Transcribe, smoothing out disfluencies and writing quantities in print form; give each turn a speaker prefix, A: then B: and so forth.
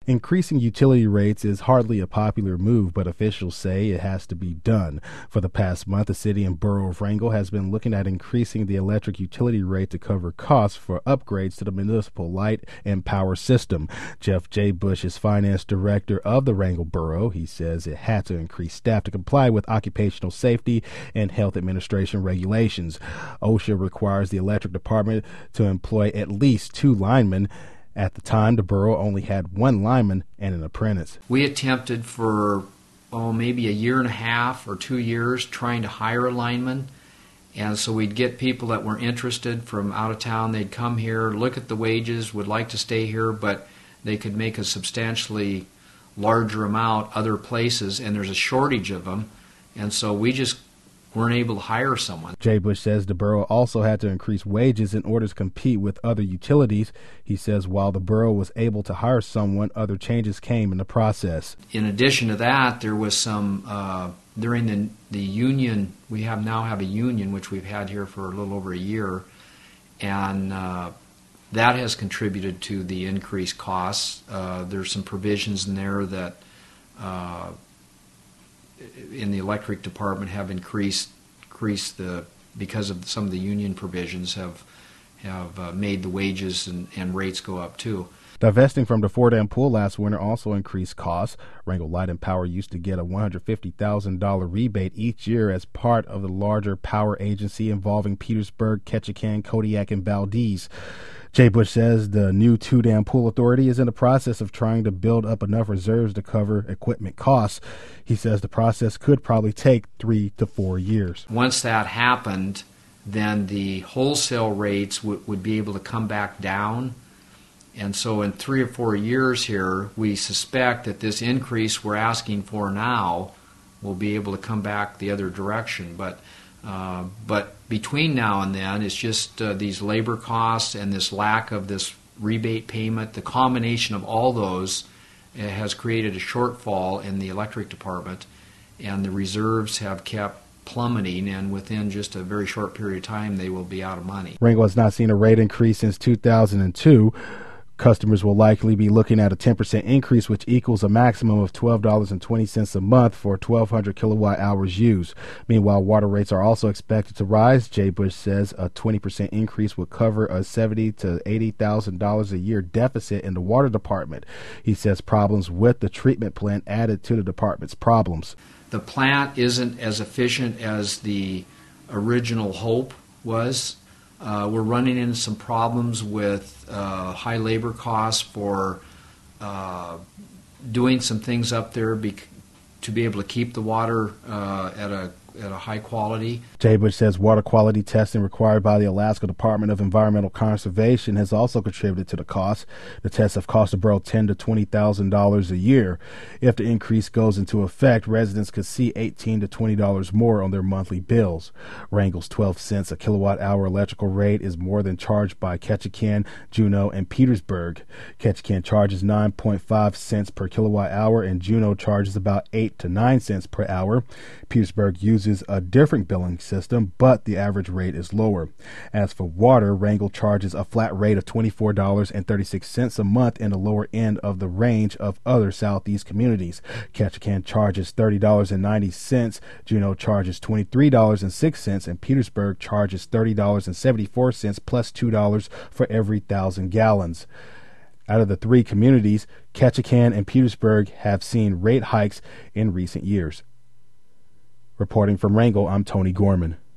A: Increasing utility rates is hardly a popular move, but officials say it has to be done. For the past month, the city and borough of Wrangell has been looking at increasing the electric utility rate to cover costs for upgrades to the municipal light and power system. Jeff J. Bush is finance director of the Wrangell Borough. He says it had to increase staff to comply with occupational safety and health administration regulations. OSHA requires the electric department to employ at least 2 linemen. At the time, the borough only had 1 lineman and an apprentice.
B: We attempted for maybe a year and a half or 2 years trying to hire a lineman, and so we'd get people that were interested from out of town. They'd come here, look at the wages, would like to stay here, but they could make a substantially larger amount other places, and there's a shortage of them, and so we just weren't able to hire someone.
A: Jay Bush says the borough also had to increase wages in order to compete with other utilities. He says while the borough was able to hire someone, other changes came in the process.
B: In addition to that, there was some, during the union, we now have a union, which we've had here for a little over a year, and that has contributed to the increased costs. There's some provisions in there that in the electric department have increased because of some of the union provisions have made the wages and rates go up too.
A: Divesting from the Fordham pool last winter also increased costs. Wrangell Light and Power used to get a $150,000 rebate each year as part of the larger power agency involving Petersburg, Ketchikan, Kodiak, and Valdez. Jay Bush says the new Two-Dam Pool Authority is in the process of trying to build up enough reserves to cover equipment costs. He says the process could probably take 3 to 4 years.
B: Once that happened, then the wholesale rates would be able to come back down. And so in 3 or 4 years here, we suspect that this increase we're asking for now will be able to come back the other direction. But between now and then, it's just these labor costs and this lack of this rebate payment. The combination of all those has created a shortfall in the electric department, and the reserves have kept plummeting, and within just a very short period of time, they will be out of money.
A: Wrangell has not seen a rate increase since 2002. Customers will likely be looking at a 10% increase, which equals a maximum of $12.20 a month for 1,200 kilowatt hours used. Meanwhile, water rates are also expected to rise. Jay Bush says a 20% increase would cover a $70,000 to $80,000 a year deficit in the water department. He says problems with the treatment plant added to the department's problems.
B: The plant isn't as efficient as the original hope was. We're running into some problems with high labor costs for doing some things up there to be able to keep the water at a high quality.
A: Jay Bush says water quality testing required by the Alaska Department of Environmental Conservation has also contributed to the cost. The tests have cost the borough $10,000 to $20,000 a year. If the increase goes into effect, residents could see $18 to $20 more on their monthly bills. Wrangell's 12 cents a kilowatt hour electrical rate is more than charged by Ketchikan, Juneau, and Petersburg. Ketchikan charges 9.5 cents per kilowatt hour, and Juneau charges about 8 to 9 cents per hour. Petersburg uses a different billing system, but the average rate is lower. As for water, Wrangell charges a flat rate of $24.36 a month in the lower end of the range of other southeast communities. Ketchikan charges $30.90, Juneau charges $23.06, and Petersburg charges $30.74 plus $2 for every 1,000 gallons. Out of the 3 communities, Ketchikan and Petersburg have seen rate hikes in recent years. Reporting from Wrangell, I'm Tony Gorman.